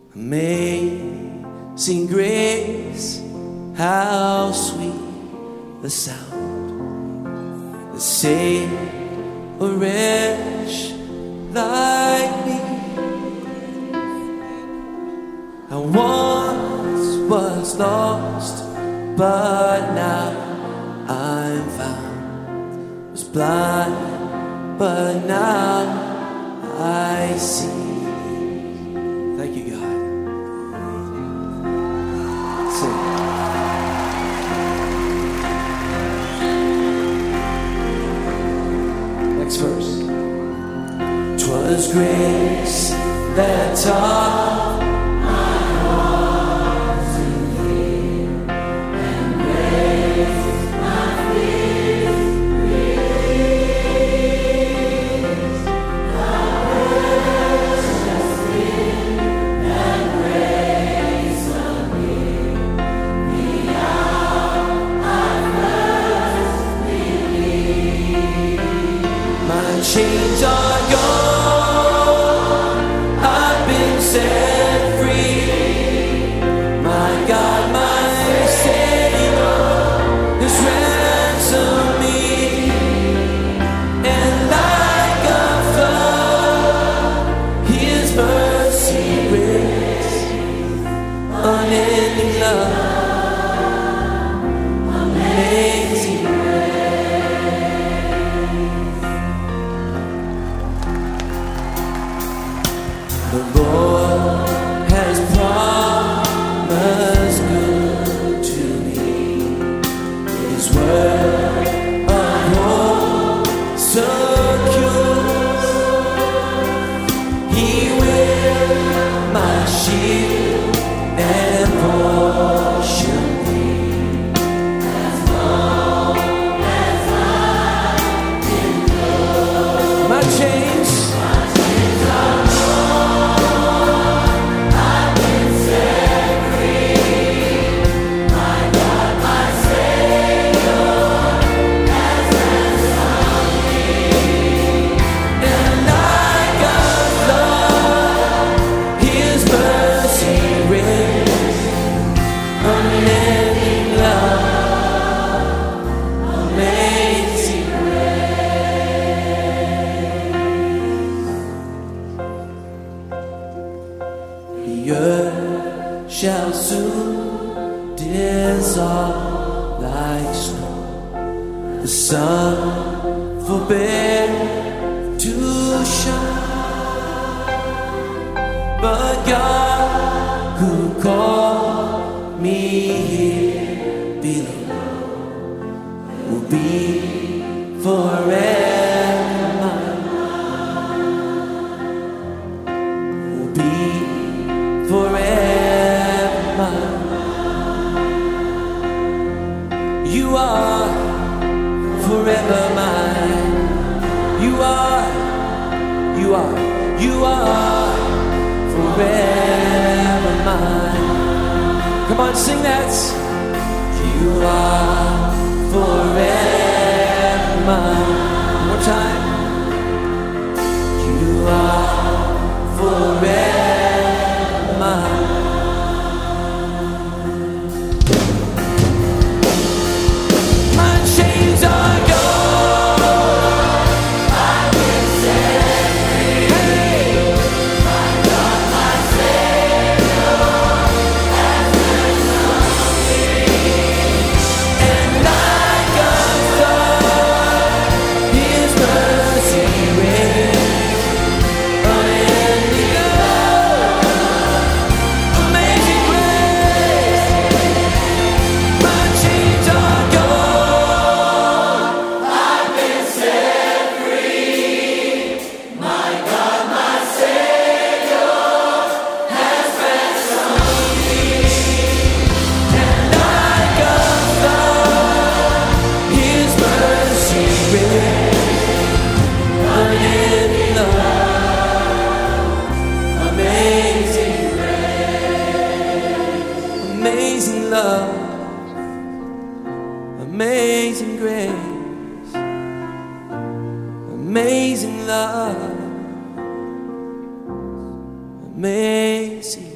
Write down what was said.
Amazing grace, how sweet the sound that saved a wretch like me. I once was lost, but now I'm found. Was blind, but now I see. Thank you, God. Sing. Next verse. 'Twas grace that taught my heart to fear, and grace my fears released. The precious gift that grace appeared, the hour I first believed. My chains are gone, I've been set free. My God, my Savior has ransomed me. And like a flood, His mercy grace, unending love, amazing the Lord has promised good to me. His word of hope secures. He will my shield and portion be. As long as I've been good, my chains are the earth shall soon dissolve like snow. The sun forbear to shine, but God who called me here below will be forever mine. Will be forever. You are forever mine. You are forever mine. Come on, sing that. You are forever mine. One more time. You are forever mine. Amazing love, amazing grace, amazing love, amazing